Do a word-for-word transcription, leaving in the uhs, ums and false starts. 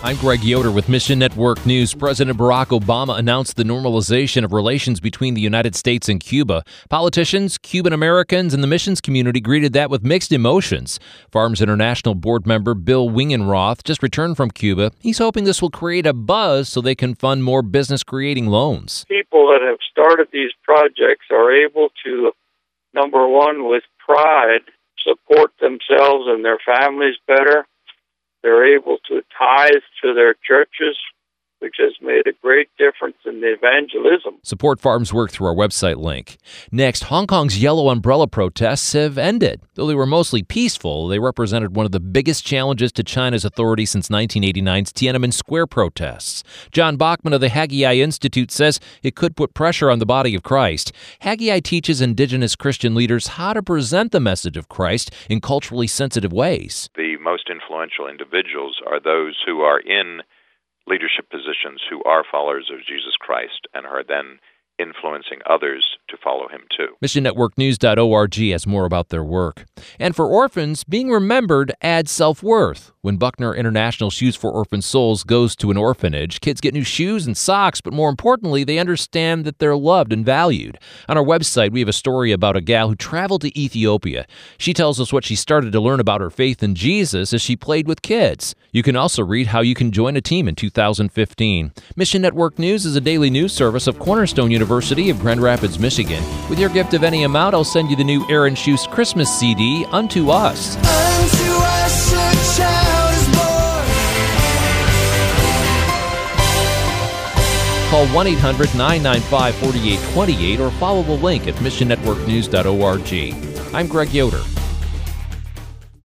I'm Greg Yoder with Mission Network News. President Barack Obama announced the normalization of relations between the United States and Cuba. Politicians, Cuban Americans, and the missions community greeted that with mixed emotions. Farms International board member Bill Wingenroth just returned from Cuba. He's hoping this will create a buzz so they can fund more business-creating loans. People that have started these projects are able to, number one, with pride, support themselves and their families better. They're able to tithe to their churches, which has made a great difference in the evangelism. Support farms work through our website link. Next, Hong Kong's yellow umbrella protests have ended. Though they were mostly peaceful, they represented one of the biggest challenges to China's authorities since nineteen eighty-nine's Tiananmen Square protests. John Bachman of the Haggai Institute says it could put pressure on the body of Christ. Haggai teaches indigenous Christian leaders how to present the message of Christ in culturally sensitive ways. The most influential individuals are those who are in leadership positions who are followers of Jesus Christ and are then influencing others to follow him too. Mission Network News dot org has more about their work. And for orphans, being remembered adds self-worth. When Buckner International Shoes for Orphan Souls goes to an orphanage, kids get new shoes and socks, but more importantly, they understand that they're loved and valued. On our website, we have a story about a gal who traveled to Ethiopia. She tells us what she started to learn about her faith in Jesus as she played with kids. You can also read how you can join a team in two thousand fifteen. Mission Network News is a daily news service of Cornerstone University of Grand Rapids, Michigan. With your gift of any amount, I'll send you the new Aaron Schuss Christmas C D, Unto Us. Unto us a child is born. Call one eight hundred nine nine five four eight two eight or follow the link at mission network news dot org. I'm Greg Yoder.